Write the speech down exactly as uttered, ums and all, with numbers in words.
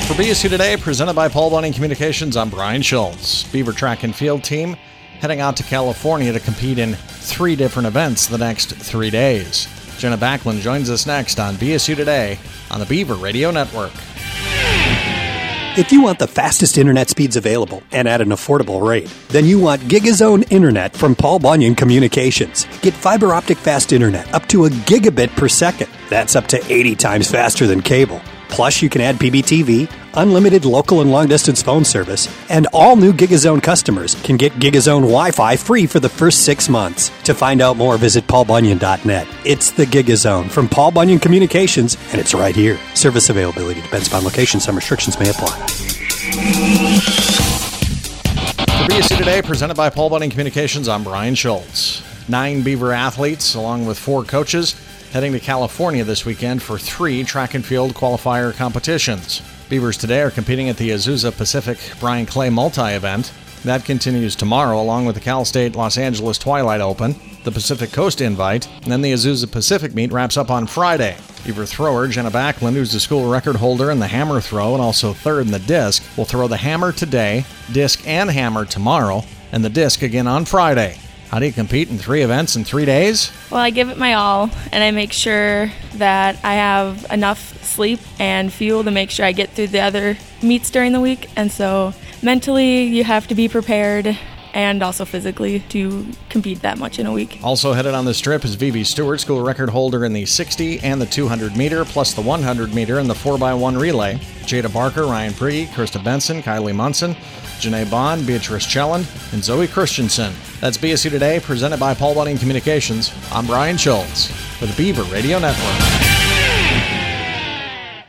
For B S U Today, presented by Paul Bunyan Communications, I'm Brian Schultz. Beaver track and field team heading out to California to compete in three different events the next three days. Jenna Backlund joins us next on B S U Today on the Beaver Radio Network. If you want the fastest internet speeds available and at an affordable rate, then you want GigaZone Internet from Paul Bunyan Communications. Get fiber optic fast internet up to a gigabit per second. That's up to eighty times faster than cable. Plus, you can add P B T V, unlimited local and long-distance phone service, and all new GigaZone customers can get GigaZone Wi-Fi free for the first six months. To find out more, visit paul bunyan dot net. It's the GigaZone from Paul Bunyan Communications, and it's right here. Service availability depends upon location. Some restrictions may apply. For B S U Today, presented by Paul Bunyan Communications, I'm Brian Schultz. Nine Beaver athletes, along with four coaches, heading to California this weekend for three track and field qualifier competitions. Beavers today are competing at the Azusa Pacific Brian Clay multi-event. That continues tomorrow, along with the Cal State Los Angeles Twilight Open, the Pacific Coast Invite, and then the Azusa Pacific meet wraps up on Friday. Beaver thrower Jenna Backlund, who's the school record holder in the hammer throw and also third in the disc, will throw the hammer today, disc and hammer tomorrow, and the disc again on Friday. How do you compete in three events in three days? Well, I give it my all, and I make sure that I have enough sleep and fuel to make sure I get through the other meets during the week. And so mentally, you have to be prepared, and also physically, to compete that much in a week. Also headed on this trip is Vivi Stewart, school record holder in the sixty and the two hundred meter, plus the one hundred meter and the four by one relay. Jada Barker, Ryan Prigge, Krista Benson, Kylie Munson, Janae Bond, Beatrice Chelland, and Zoe Christensen. That's B S U Today, presented by Paul Bunyan Communications. I'm Brian Schultz for the Beaver Radio Network.